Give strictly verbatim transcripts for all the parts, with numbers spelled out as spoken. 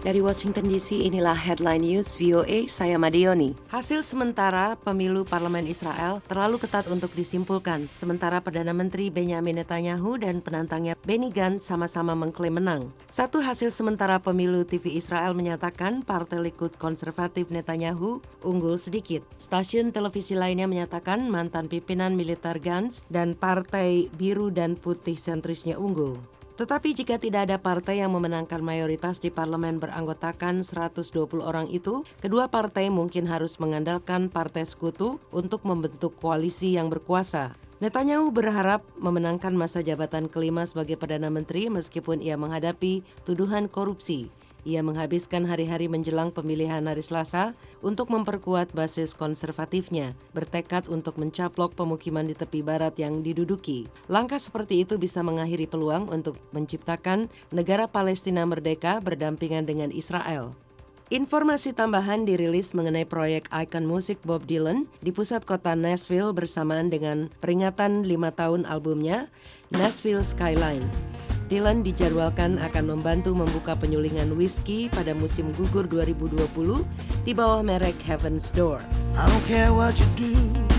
Dari Washington D C, inilah Headline News V O A, saya Madioni. Hasil sementara pemilu parlemen Israel terlalu ketat untuk disimpulkan, sementara Perdana Menteri Benjamin Netanyahu dan penantangnya Benny Gantz sama-sama mengklaim menang. Satu hasil sementara pemilu T V Israel menyatakan Partai Likud konservatif Netanyahu unggul sedikit. Stasiun televisi lainnya menyatakan mantan pimpinan militer Gantz dan Partai Biru dan Putih sentrisnya unggul. Tetapi jika tidak ada partai yang memenangkan mayoritas di parlemen beranggotakan seratus dua puluh orang itu, kedua partai mungkin harus mengandalkan partai sekutu untuk membentuk koalisi yang berkuasa. Netanyahu berharap memenangkan masa jabatan kelima sebagai Perdana Menteri meskipun ia menghadapi tuduhan korupsi. Ia menghabiskan hari-hari menjelang pemilihan hari Selasa untuk memperkuat basis konservatifnya, bertekad untuk mencaplok pemukiman di tepi barat yang diduduki. Langkah seperti itu bisa mengakhiri peluang untuk menciptakan negara Palestina merdeka berdampingan dengan Israel. Informasi tambahan dirilis mengenai proyek ikon musik Bob Dylan di pusat kota Nashville bersamaan dengan peringatan lima tahun albumnya, Nashville Skyline. Dylan dijadwalkan akan membantu membuka penyulingan whisky pada musim gugur dua ribu dua puluh di bawah merek Heaven's Door. I don't care what you do,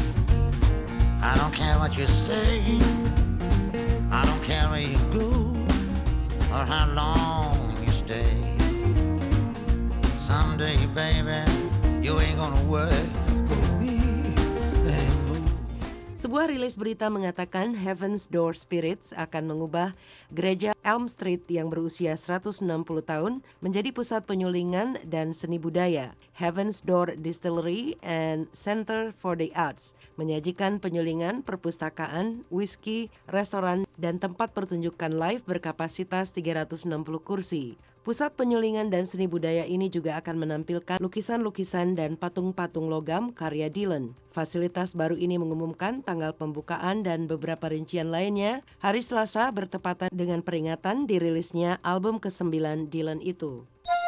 I don't care what you say, I don't care where you go or how long you stay. Someday, baby, you ain't gonna work for me anymore. Sebuah rilis berita mengatakan Heaven's Door Spirits akan mengubah gereja Elm Street yang berusia seratus enam puluh tahun menjadi pusat penyulingan dan seni budaya. Heaven's Door Distillery and Center for the Arts menyajikan penyulingan, perpustakaan, whisky, restoran, dan tempat pertunjukan live berkapasitas tiga ratus enam puluh kursi. Pusat penyulingan dan seni budaya ini juga akan menampilkan lukisan-lukisan dan patung-patung logam karya Dylan. Fasilitas baru ini mengumumkan tanggal pembukaan dan beberapa rincian lainnya hari Selasa bertepatan dengan peringatan dirilisnya album kesembilan Dylan itu.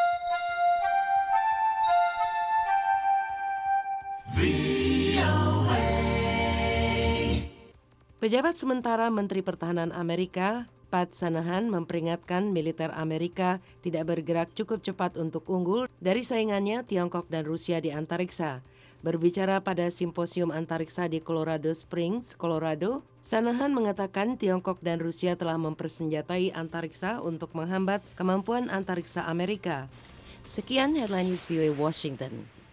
Pejabat sementara Menteri Pertahanan Amerika Pat Shanahan memperingatkan militer Amerika tidak bergerak cukup cepat untuk unggul dari saingannya Tiongkok dan Rusia di antariksa. Berbicara pada simposium antariksa di Colorado Springs, Colorado, Shanahan mengatakan Tiongkok dan Rusia telah mempersenjatai antariksa untuk menghambat kemampuan antariksa Amerika. Sekian Headline News V O A Washington.